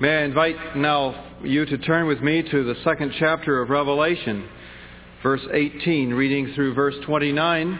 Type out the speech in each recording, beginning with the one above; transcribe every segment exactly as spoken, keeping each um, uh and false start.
May I invite now you to turn with me to the second chapter of Revelation, verse eighteen, reading through verse twenty-nine.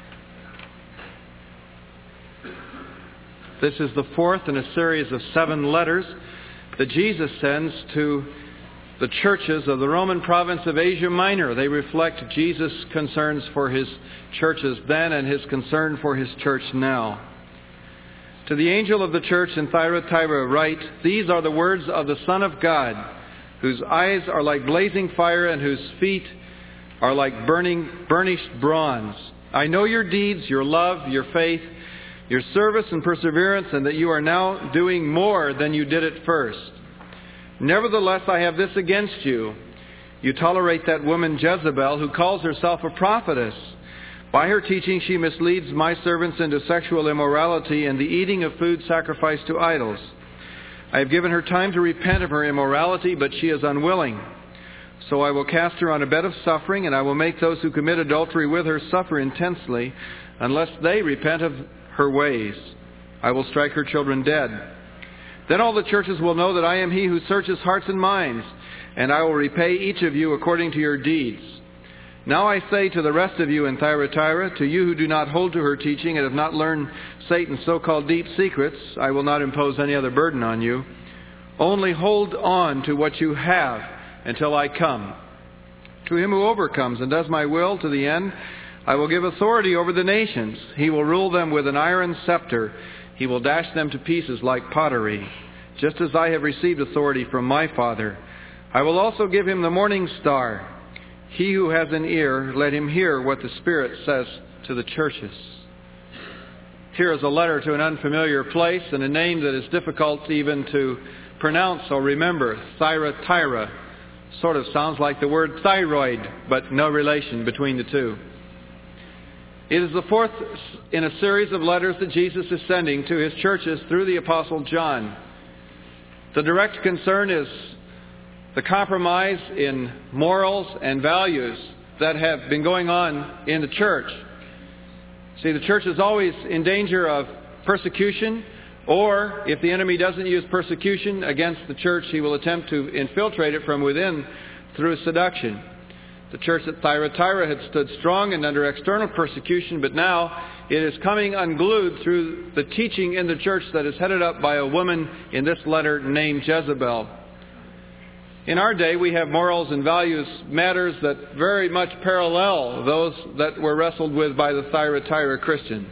This is the fourth in a series of seven letters that Jesus sends to the churches of the Roman province of Asia Minor. They reflect Jesus' concerns for his churches then and his concern for his church now. To the angel of the church in Thyatira write, "These are the words of the Son of God, whose eyes are like blazing fire and whose feet are like burning burnished bronze. I know your deeds, your love, your faith, your service and perseverance, and that you are now doing more than you did at first. Nevertheless, I have this against you. You tolerate that woman Jezebel, who calls herself a prophetess. By her teaching, she misleads my servants into sexual immorality and the eating of food sacrificed to idols. I have given her time to repent of her immorality, but she is unwilling. So I will cast her on a bed of suffering, and I will make those who commit adultery with her suffer intensely, unless they repent of her ways. I will strike her children dead. Then all the churches will know that I am he who searches hearts and minds, and I will repay each of you according to your deeds. Now I say to the rest of you in Thyatira, to you who do not hold to her teaching and have not learned Satan's so-called deep secrets, I will not impose any other burden on you. Only hold on to what you have until I come. To him who overcomes and does my will to the end, I will give authority over the nations. He will rule them with an iron scepter. He will dash them to pieces like pottery, just as I have received authority from my Father. I will also give him the morning star. He who has an ear, let him hear what the Spirit says to the churches." Here is a letter to an unfamiliar place and a name that is difficult even to pronounce or remember. Thyatira sort of sounds like the word thyroid, but no relation between the two. It is the fourth in a series of letters that Jesus is sending to his churches through the Apostle John. The direct concern is the compromise in morals and values that have been going on in the church. See, the church is always in danger of persecution, or if the enemy doesn't use persecution against the church, he will attempt to infiltrate it from within through seduction. The church at Thyatira had stood strong and under external persecution, but now it is coming unglued through the teaching in the church that is headed up by a woman in this letter named Jezebel. In our day, we have morals and values matters that very much parallel those that were wrestled with by the Thyatira Christians.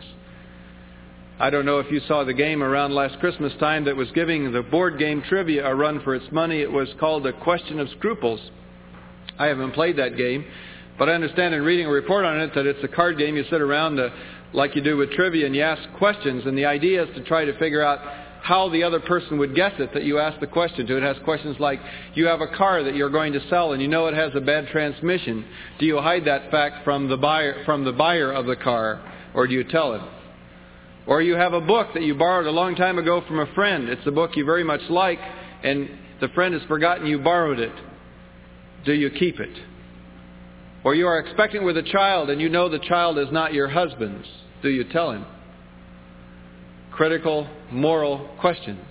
I don't know if you saw the game around last Christmas time that was giving the board game trivia a run for its money. It was called The Question of Scruples. I haven't played that game, but I understand in reading a report on it that it's a card game. You sit around uh, like you do with trivia and you ask questions, and the idea is to try to figure out how the other person would guess it that you ask the question to. It has questions like, you have a car that you're going to sell and you know it has a bad transmission. Do you hide that fact from the buyer from the buyer of the car, or do you tell it? Or you have a book that you borrowed a long time ago from a friend. It's a book you very much like, and the friend has forgotten you borrowed it. Do you keep it? Or you are expecting with a child and you know the child is not your husband's. Do you tell him? Critical, moral questions.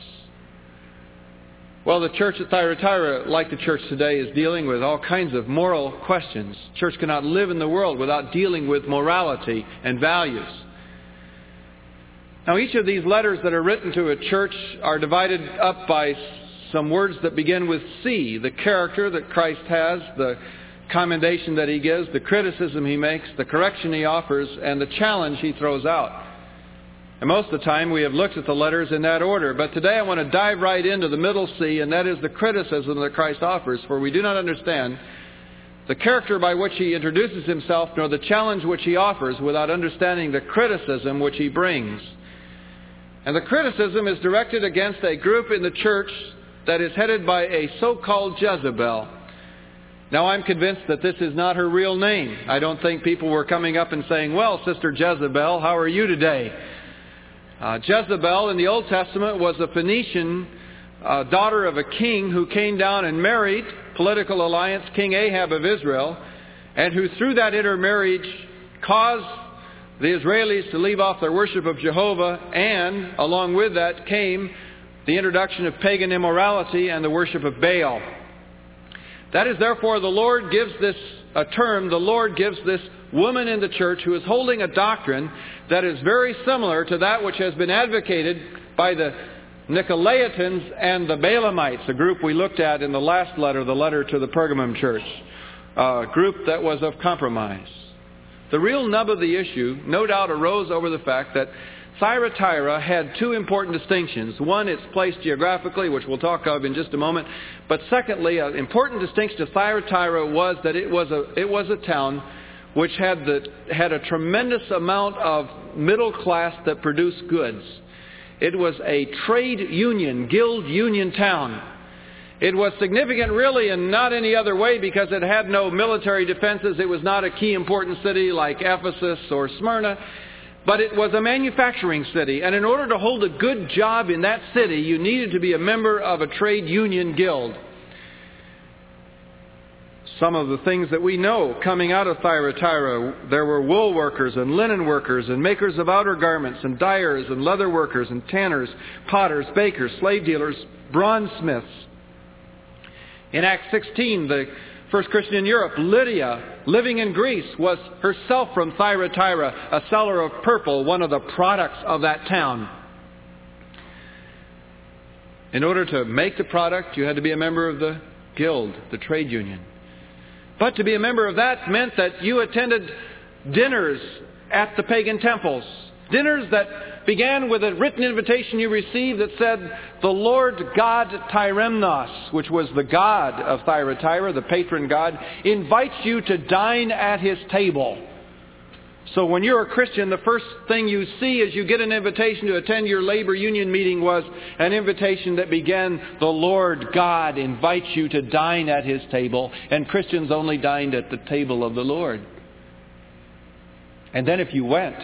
Well, the church at Thyatira, like the church today, is dealing with all kinds of moral questions. Church cannot live in the world without dealing with morality and values. Now, each of these letters that are written to a church are divided up by some words that begin with C, the character that Christ has, the commendation that he gives, the criticism he makes, the correction he offers, and the challenge he throws out. And most of the time we have looked at the letters in that order, but today I want to dive right into the middle C, and that is the criticism that Christ offers, for we do not understand the character by which he introduces himself, nor the challenge which he offers, without understanding the criticism which he brings. And the criticism is directed against a group in the church that is headed by a so-called Jezebel. Now, I'm convinced that this is not her real name. I don't think people were coming up and saying, "Well, Sister Jezebel, how are you today?" Uh, Jezebel in the Old Testament was a Phoenician uh, daughter of a king who came down and married, political alliance, King Ahab of Israel, and who through that intermarriage caused the Israelis to leave off their worship of Jehovah, and along with that came the introduction of pagan immorality and the worship of Baal. That is, therefore, the Lord gives this a term, the Lord gives this woman in the church who is holding a doctrine that is very similar to that which has been advocated by the Nicolaitans and the Balaamites, a group we looked at in the last letter, the letter to the Pergamum church, a group that was of compromise. The real nub of the issue, no doubt, arose over the fact that Thyatira had two important distinctions. One, its place geographically, which we'll talk of in just a moment. But secondly, an important distinction to Thyatira was that it was a it was a town which had the had a tremendous amount of middle class that produced goods. It was a trade union, guild union town. It was significant really in not any other way because it had no military defenses. It was not a key important city like Ephesus or Smyrna. But it was a manufacturing city, and in order to hold a good job in that city, you needed to be a member of a trade union guild. Some of the things that we know coming out of Thyatira, there were wool workers and linen workers and makers of outer garments and dyers and leather workers and tanners, potters, bakers, slave dealers, bronzesmiths. In Acts sixteen, the first Christian in Europe, Lydia, living in Greece, was herself from Thyatira, a seller of purple, one of the products of that town. In order to make the product, you had to be a member of the guild, the trade union. But to be a member of that meant that you attended dinners at the pagan temples. Dinners that began with a written invitation you received that said, the Lord God Tyremnos, which was the god of Thyatira, the patron god, invites you to dine at his table. So when you're a Christian, the first thing you see as you get an invitation to attend your labor union meeting was an invitation that began, the Lord God invites you to dine at his table. And Christians only dined at the table of the Lord. And then if you went,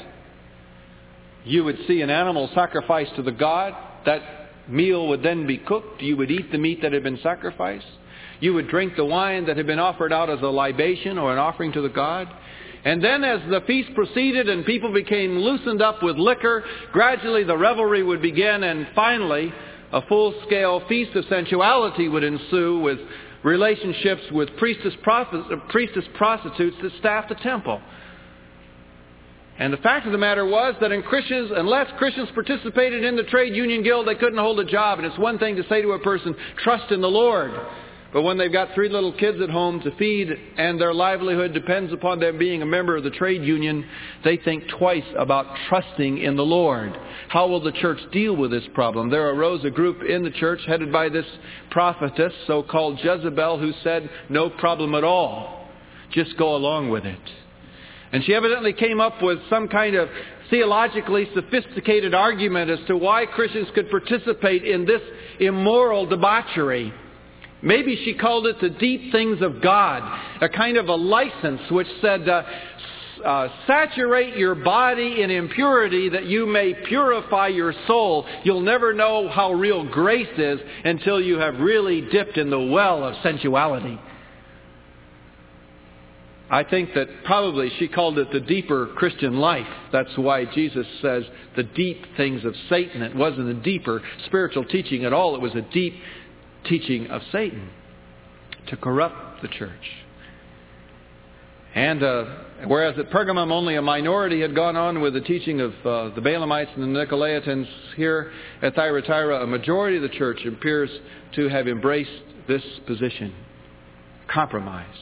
you would see an animal sacrificed to the god. That meal would then be cooked. You would eat the meat that had been sacrificed. You would drink the wine that had been offered out as a libation or an offering to the god. And then as the feast proceeded and people became loosened up with liquor, gradually the revelry would begin, and finally a full-scale feast of sensuality would ensue with relationships with priestess, priestess prostitutes that staffed the temple. And the fact of the matter was that in Christians, unless Christians participated in the trade union guild, they couldn't hold a job. And it's one thing to say to a person, trust in the Lord. But when they've got three little kids at home to feed and their livelihood depends upon them being a member of the trade union, they think twice about trusting in the Lord. How will the church deal with this problem? There arose a group in the church headed by this prophetess, so-called Jezebel, who said, no problem at all. Just go along with it. And she evidently came up with some kind of theologically sophisticated argument as to why Christians could participate in this immoral debauchery. Maybe she called it the deep things of God, a kind of a license which said, uh, uh, saturate your body in impurity that you may purify your soul. You'll never know how real grace is until you have really dipped in the well of sensuality. I think that probably she called it the deeper Christian life. That's why Jesus says the deep things of Satan. It wasn't a deeper spiritual teaching at all. It was a deep teaching of Satan to corrupt the church. And uh, whereas at Pergamum only a minority had gone on with the teaching of uh, the Balaamites and the Nicolaitans, here at Thyatira a majority of the church appears to have embraced this position. Compromise.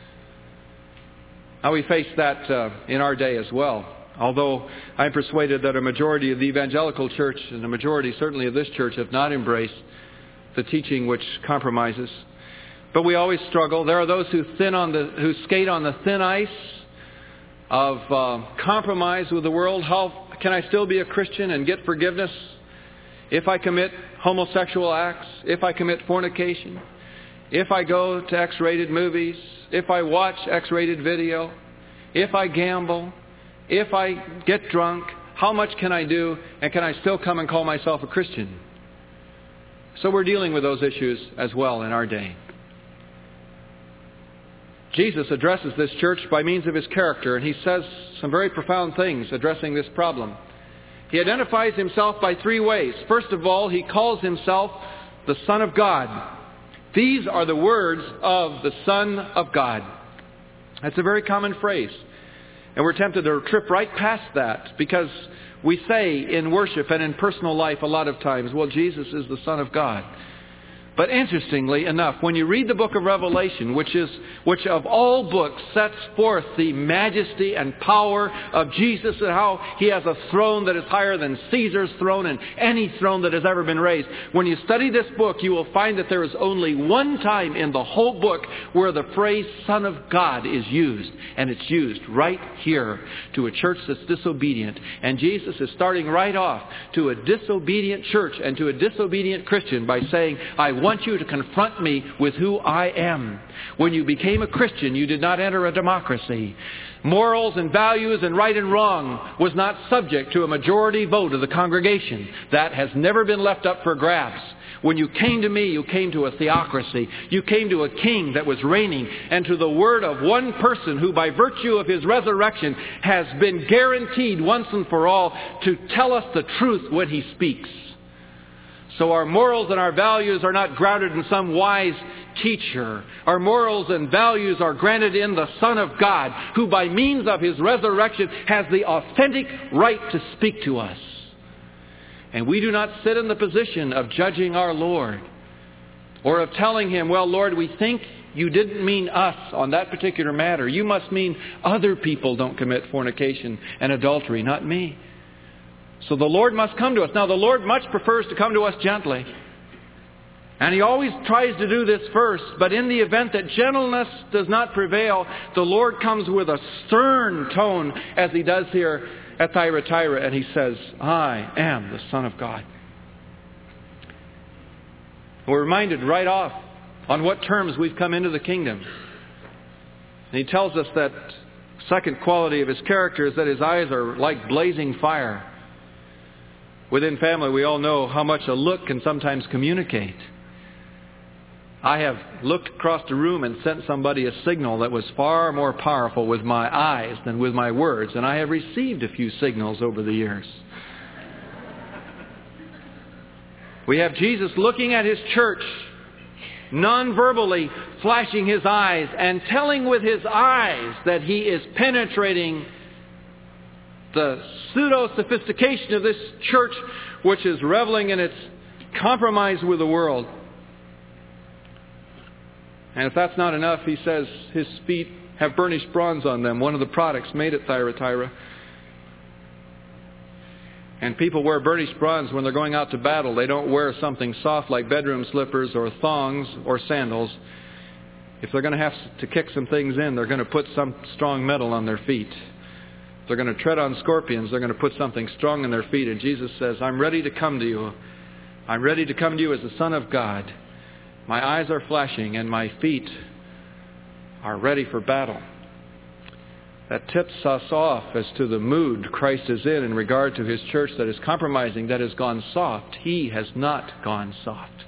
Now we face that uh, in our day as well. Although I'm persuaded that a majority of the evangelical church and a majority certainly of this church have not embraced the teaching which compromises. But we always struggle. There are those who thin on the who skate on the thin ice of uh, compromise with the world. How can I still be a Christian and get forgiveness if I commit homosexual acts, if I commit fornication, if I go to X-rated movies, if I watch X-rated video, if I gamble, if I get drunk? How much can I do, and can I still come and call myself a Christian? So we're dealing with those issues as well in our day. Jesus addresses this church by means of his character, and he says some very profound things addressing this problem. He identifies himself by three ways. First of all, he calls himself the Son of God. These are the words of the Son of God. That's a very common phrase. And we're tempted to trip right past that because we say in worship and in personal life a lot of times, well, Jesus is the Son of God. But interestingly enough, when you read the book of Revelation, which is which of all books sets forth the majesty and power of Jesus and how He has a throne that is higher than Caesar's throne and any throne that has ever been raised, when you study this book, you will find that there is only one time in the whole book where the phrase Son of God is used. And it's used right here to a church that's disobedient. And Jesus is starting right off to a disobedient church and to a disobedient Christian by saying, I want you to confront me with who I am. When you became a Christian, you did not enter a democracy. Morals and values and right and wrong was not subject to a majority vote of the congregation. That has never been left up for grabs. When you came to me, you came to a theocracy. You came to a king that was reigning and to the word of one person who by virtue of his resurrection has been guaranteed once and for all to tell us the truth when he speaks. So our morals and our values are not grounded in some wise teacher. Our morals and values are granted in the Son of God, who by means of His resurrection has the authentic right to speak to us. And we do not sit in the position of judging our Lord or of telling Him, well, Lord, we think you didn't mean us on that particular matter. You must mean other people don't commit fornication and adultery, not me. So the Lord must come to us. Now, the Lord much prefers to come to us gently. And He always tries to do this first. But in the event that gentleness does not prevail, the Lord comes with a stern tone, as He does here at Thyatira. And He says, I am the Son of God. We're reminded right off on what terms we've come into the kingdom. And He tells us that second quality of His character is that His eyes are like blazing fire. Within family, we all know how much a look can sometimes communicate. I have looked across the room and sent somebody a signal that was far more powerful with my eyes than with my words. And I have received a few signals over the years. We have Jesus looking at His church, non-verbally flashing His eyes and telling with His eyes that He is penetrating the pseudo-sophistication of this church, which is reveling in its compromise with the world. And if that's not enough, He says His feet have burnished bronze on them, one of the products made at Thyatira. And people wear burnished bronze when they're going out to battle. They don't wear something soft like bedroom slippers or thongs or sandals. If they're going to have to kick some things in, they're going to put some strong metal on their feet. If they're going to tread on scorpions, they're going to put something strong in their feet. And Jesus says, I'm ready to come to you. I'm ready to come to you as the Son of God. My eyes are flashing and my feet are ready for battle. That tips us off as to the mood Christ is in in regard to His church that is compromising, that has gone soft. He has not gone soft.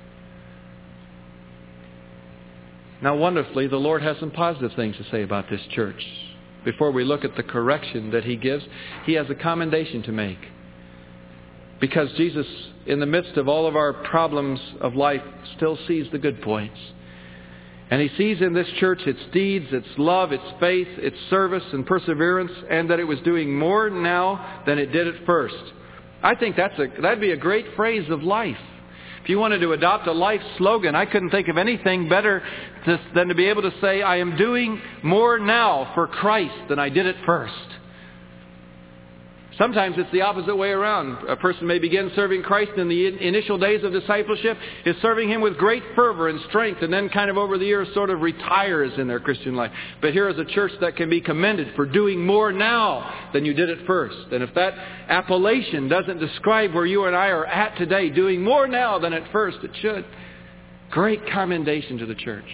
Now, wonderfully, the Lord has some positive things to say about this church. Before we look at the correction that He gives, He has a commendation to make. Because Jesus, in the midst of all of our problems of life, still sees the good points. And He sees in this church its deeds, its love, its faith, its service and perseverance, and that it was doing more now than it did at first. I think that's a, that'd be a great phrase of life. If you wanted to adopt a life slogan, I couldn't think of anything better to, than to be able to say, I am doing more now for Christ than I did at first. Sometimes it's the opposite way around. A person may begin serving Christ in the initial days of discipleship, is serving Him with great fervor and strength, and then kind of over the years sort of retires in their Christian life. But here is a church that can be commended for doing more now than you did at first. And if that appellation doesn't describe where you and I are at today, doing more now than at first, it should. Great commendation to the church.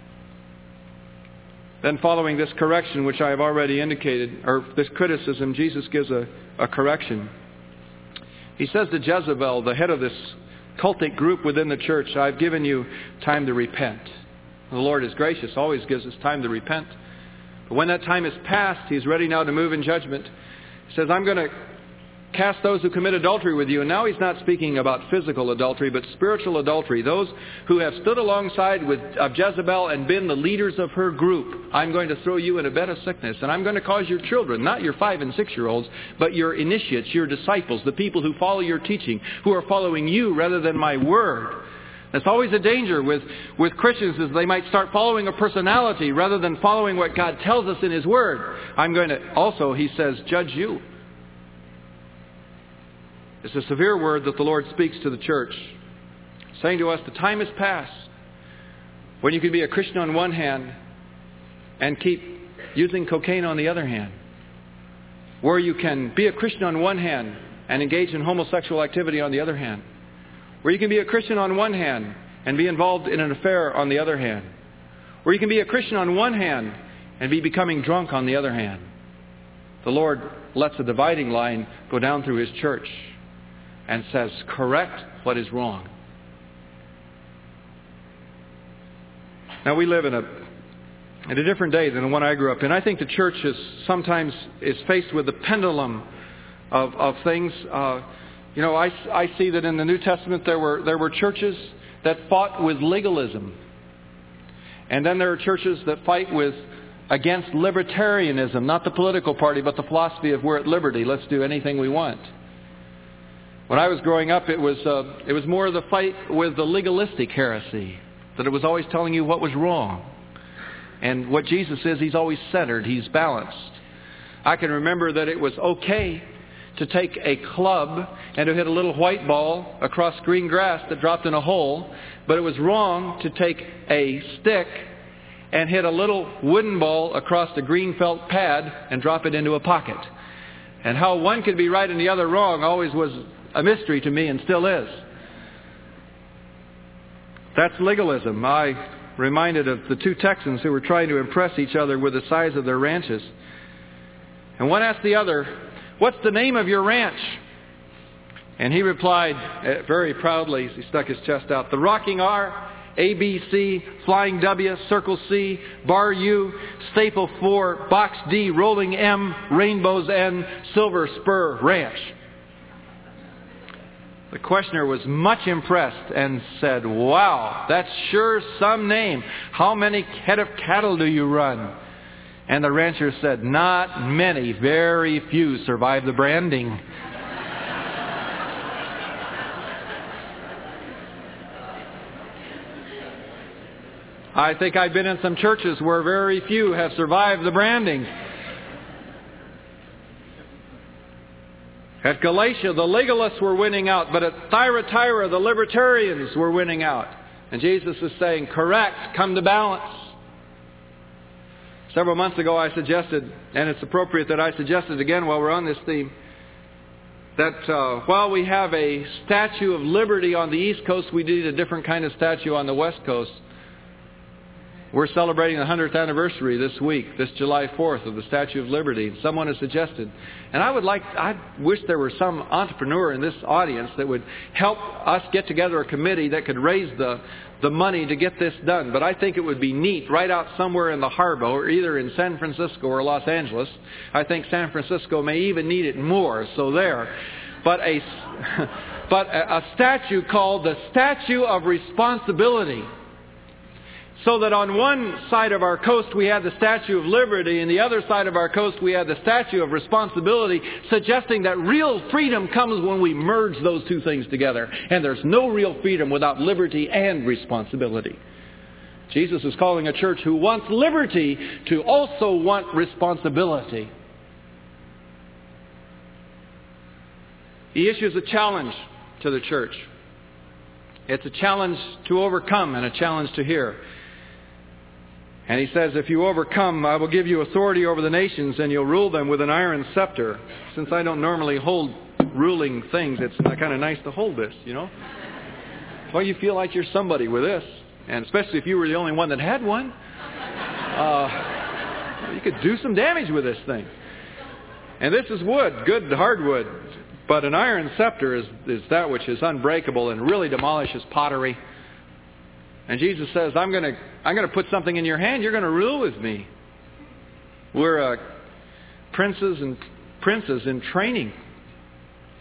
Then following this correction, which I have already indicated, or this criticism, Jesus gives a, a correction. He says to Jezebel, the head of this cultic group within the church, I've given you time to repent. The Lord is gracious, always gives us time to repent. But when that time is past, He's ready now to move in judgment. He says, I'm going to cast those who commit adultery with you. And now he's not speaking about physical adultery, but spiritual adultery. Those who have stood alongside with of Jezebel and been the leaders of her group. I'm going to throw you in a bed of sickness, and I'm going to cause your children, not your five and six-year-olds, but your initiates, your disciples, the people who follow your teaching, who are following you rather than my word. That's always a danger with, with Christians, is they might start following a personality rather than following what God tells us in His Word. I'm going to also, he says, judge you. It's a severe word that the Lord speaks to the church, saying to us, the time is past when you can be a Christian on one hand and keep using cocaine on the other hand. Where you can be a Christian on one hand and engage in homosexual activity on the other hand. Where you can be a Christian on one hand and be involved in an affair on the other hand. Where you can be a Christian on one hand and be becoming drunk on the other hand. The Lord lets a dividing line go down through His church and says, correct what is wrong. Now we live in a in a different day than the one I grew up in. I think the church is sometimes is faced with the pendulum of, of things. Uh, You know, I, I see that in the New Testament there were there were churches that fought with legalism. And then there are churches that fight with against libertarianism, not the political party, but the philosophy of we're at liberty. Let's do anything we want. When I was growing up, it was uh, it was more of the fight with the legalistic heresy, that it was always telling you what was wrong. And what Jesus is, He's always centered, He's balanced. I can remember that it was okay to take a club and to hit a little white ball across green grass that dropped in a hole, but it was wrong to take a stick and hit a little wooden ball across the green felt pad and drop it into a pocket. And how one could be right and the other wrong always was a mystery to me, and still is. That's legalism. I reminded of the two Texans who were trying to impress each other with the size of their ranches. And one asked the other, "What's the name of your ranch?" And he replied uh, very proudly, as he stuck his chest out, "The Rocking R, A B C, Flying W, Circle C, Bar U, Staple four, Box D, Rolling M, Rainbows N, Silver Spur Ranch." The questioner was much impressed and said, "Wow, that's sure some name. How many head of cattle do you run?" And the rancher said, "Not many. Very few survive the branding." I think I've been in some churches where very few have survived the branding. At Galatia, the legalists were winning out, but at Thyatira, the libertarians were winning out. And Jesus is saying, correct, come to balance. Several months ago I suggested, and it's appropriate that I suggested again while we're on this theme, that uh, while we have a Statue of Liberty on the East Coast, we need a different kind of statue on the West Coast. We're celebrating the hundredth anniversary this week, this July fourth, of the Statue of Liberty. Someone has suggested. And I would like, I wish there were some entrepreneur in this audience that would help us get together a committee that could raise the, the money to get this done. But I think it would be neat right out somewhere in the harbor, or either in San Francisco or Los Angeles. I think San Francisco may even need it more, so there. But a, but a, a statue called the Statue of Responsibility. So that on one side of our coast we had the Statue of Liberty, and the other side of our coast we had the Statue of Responsibility, suggesting that real freedom comes when we merge those two things together. And there's no real freedom without liberty and responsibility. Jesus is calling a church who wants liberty to also want responsibility. He issues a challenge to the church. It's a challenge to overcome and a challenge to hear. And he says, if you overcome, I will give you authority over the nations, and you'll rule them with an iron scepter. Since I don't normally hold ruling things, it's kind of nice to hold this, you know. Well, you feel like you're somebody with this. And especially if you were the only one that had one. Uh, you could do some damage with this thing. And this is wood, good hardwood. But an iron scepter is, is that which is unbreakable and really demolishes pottery. And Jesus says, I'm going to I'm going to put something in your hand. You're going to rule with me. We're uh, princes and princes in training.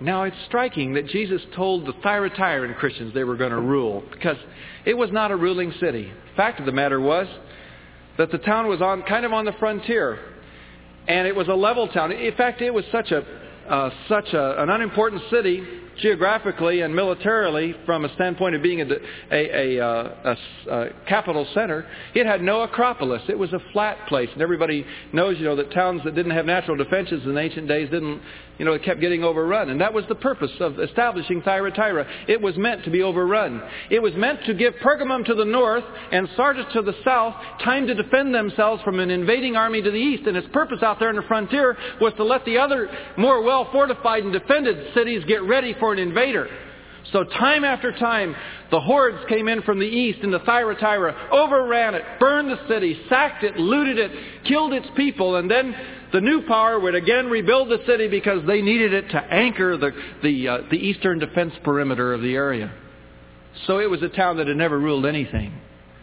Now, it's striking that Jesus told the Thyatiran Christians they were going to rule, because it was not a ruling city. Fact of the matter was that the town was on kind of on the frontier, and it was a level town. In fact, it was such a uh, such a, an unimportant city geographically and militarily, from a standpoint of being a, a, a, a, a capital center. It had no acropolis. It was a flat place. And everybody knows, you know, that towns that didn't have natural defenses in ancient days didn't, you know, kept getting overrun. And that was the purpose of establishing Thyatira. It was meant to be overrun. It was meant to give Pergamum to the north and Sardis to the south time to defend themselves from an invading army to the east. And its purpose out there in the frontier was to let the other more well-fortified and defended cities get ready for an invader. So time after time, the hordes came in from the east into Thyatira, overran it, burned the city, sacked it, looted it, killed its people, and then the new power would again rebuild the city because they needed it to anchor the the, uh, the eastern defense perimeter of the area. So it was a town that had never ruled anything.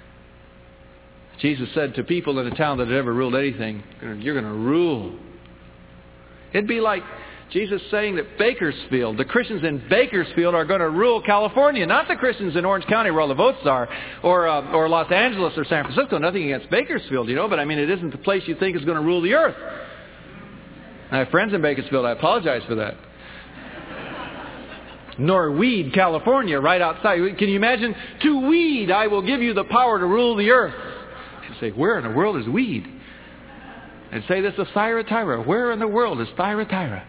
Jesus said to people in a town that had never ruled anything, "You're going to rule." It'd be like Jesus saying that Bakersfield, the Christians in Bakersfield are going to rule California, not the Christians in Orange County where all the votes are, or uh, or Los Angeles or San Francisco. Nothing against Bakersfield, you know, but I mean, it isn't the place you think is going to rule the earth. I have friends in Bakersfield. I apologize for that. Norweed, California, right outside. Can you imagine? To weed, I will give you the power to rule the earth. You say, where in the world is weed? And say this of Thyatira. Where in the world is Thyatira?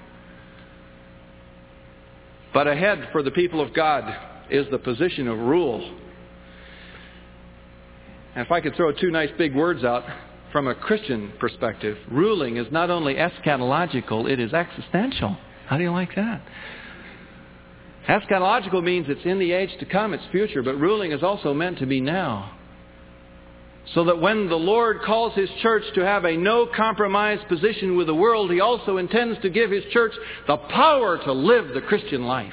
But ahead for the people of God is the position of rule. And if I could throw two nice big words out from a Christian perspective, ruling is not only eschatological, it is existential. How do you like that? Eschatological means it's in the age to come, it's future, but ruling is also meant to be now. So that when the Lord calls His church to have a no-compromise position with the world, He also intends to give His church the power to live the Christian life.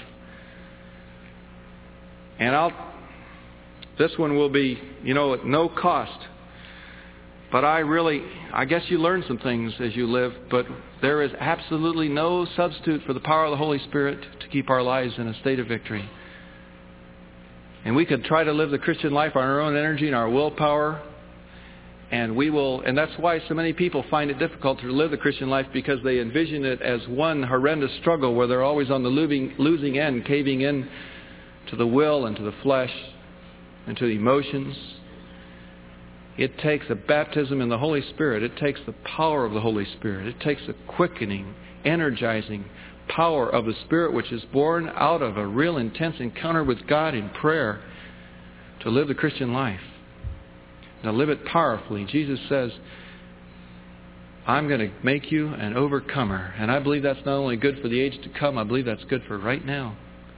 And I'll, this one will be, you know, at no cost. But I really, I guess you learn some things as you live, but there is absolutely no substitute for the power of the Holy Spirit to keep our lives in a state of victory. And we could try to live the Christian life on our own energy and our willpower. And we will, and that's why so many people find it difficult to live the Christian life, because they envision it as one horrendous struggle where they're always on the losing, losing end, caving in to the will and to the flesh and to the emotions. It takes a baptism in the Holy Spirit. It takes the power of the Holy Spirit. It takes the quickening, energizing power of the Spirit, which is born out of a real intense encounter with God in prayer, to live the Christian life. Now live it powerfully. Jesus says, I'm going to make you an overcomer. And I believe that's not only good for the age to come, I believe that's good for right now.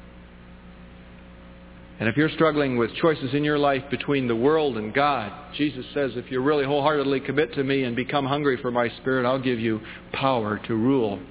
And if you're struggling with choices in your life between the world and God, Jesus says, if you really wholeheartedly commit to me and become hungry for my Spirit, I'll give you power to rule.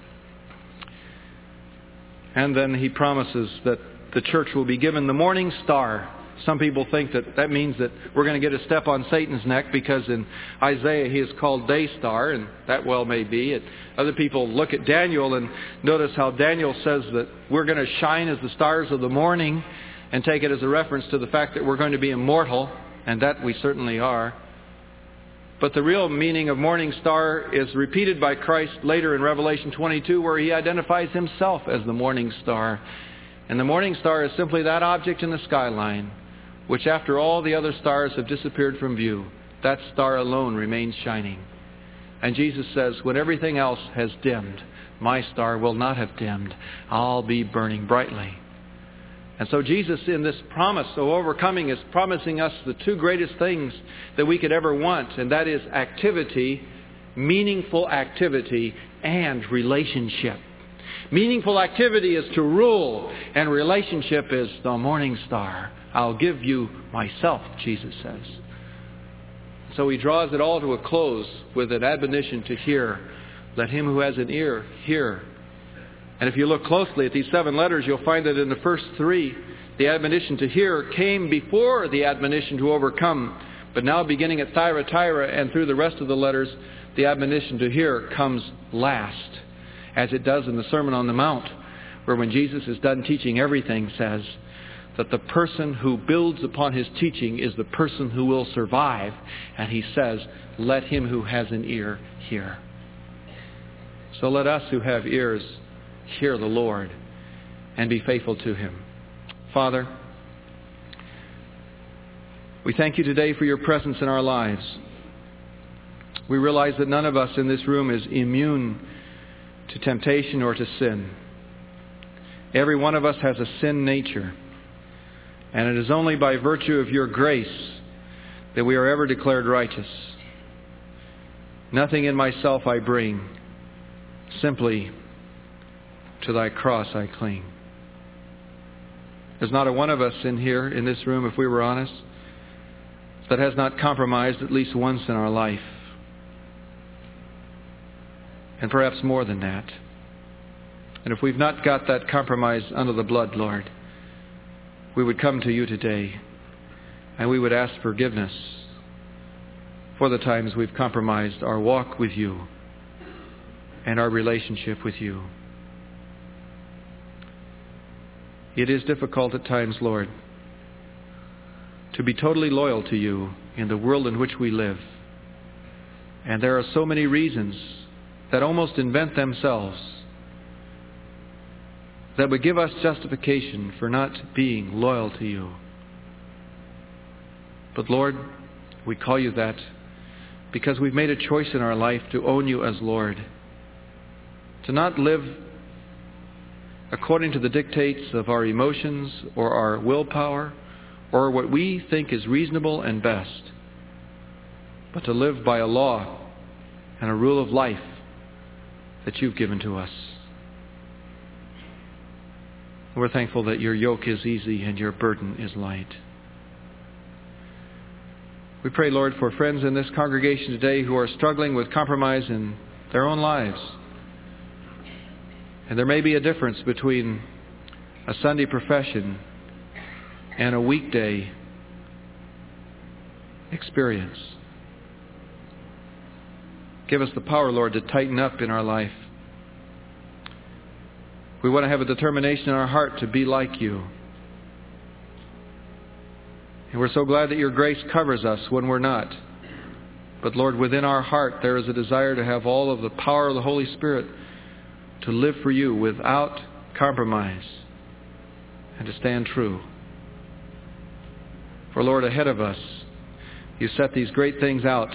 And then He promises that the church will be given the morning star. Some people think that that means that we're going to get a step on Satan's neck, because in Isaiah he is called day star, and that well may be. And other people look at Daniel and notice how Daniel says that we're going to shine as the stars of the morning, and take it as a reference to the fact that we're going to be immortal, and that we certainly are. But the real meaning of morning star is repeated by Christ later in Revelation twenty-two, where He identifies Himself as the morning star. And the morning star is simply that object in the skyline, which after all the other stars have disappeared from view, that star alone remains shining. And Jesus says, when everything else has dimmed, my star will not have dimmed. I'll be burning brightly. And so Jesus, in this promise of overcoming, is promising us the two greatest things that we could ever want, and that is activity, meaningful activity, and relationship. Meaningful activity is to rule, and relationship is the morning star. I'll give you myself, Jesus says. So He draws it all to a close with an admonition to hear. Let him who has an ear hear. And if you look closely at these seven letters, you'll find that in the first three, the admonition to hear came before the admonition to overcome. But now, beginning at Thyatira and through the rest of the letters, the admonition to hear comes last, as it does in the Sermon on the Mount, where when Jesus is done teaching everything, says that the person who builds upon his teaching is the person who will survive. And he says, let him who has an ear hear. So let us who have ears hear the Lord and be faithful to him. Father, we thank you today for your presence in our lives. We realize that none of us in this room is immune to temptation or to sin. Every one of us has a sin nature. And it is only by virtue of your grace that we are ever declared righteous. Nothing in myself I bring. Simply to thy cross I cling. There's not a one of us in here, in this room, if we were honest, that has not compromised at least once in our life. And perhaps more than that. And if we've not got that compromise under the blood, Lord, we would come to you today and we would ask forgiveness for the times we've compromised our walk with you and our relationship with you. It is difficult at times, Lord, to be totally loyal to you in the world in which we live. And there are so many reasons that almost invent themselves that would give us justification for not being loyal to you. But Lord, we call you that because we've made a choice in our life to own you as Lord. To not live according to the dictates of our emotions or our willpower or what we think is reasonable and best, but to live by a law and a rule of life that you've given to us. We're thankful that your yoke is easy and your burden is light. We pray, Lord, for friends in this congregation today who are struggling with compromise in their own lives. And there may be a difference between a Sunday profession and a weekday experience. Give us the power, Lord, to tighten up in our life. We want to have a determination in our heart to be like you. And we're so glad that your grace covers us when we're not. But Lord, within our heart there is a desire to have all of the power of the Holy Spirit to live for you without compromise and to stand true. For Lord, ahead of us, you set these great things out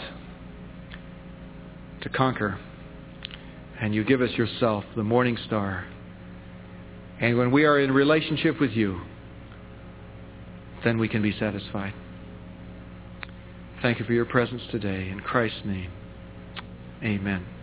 to conquer. And you give us yourself, the morning star. And when we are in relationship with you, then we can be satisfied. Thank you for your presence today. In Christ's name, amen.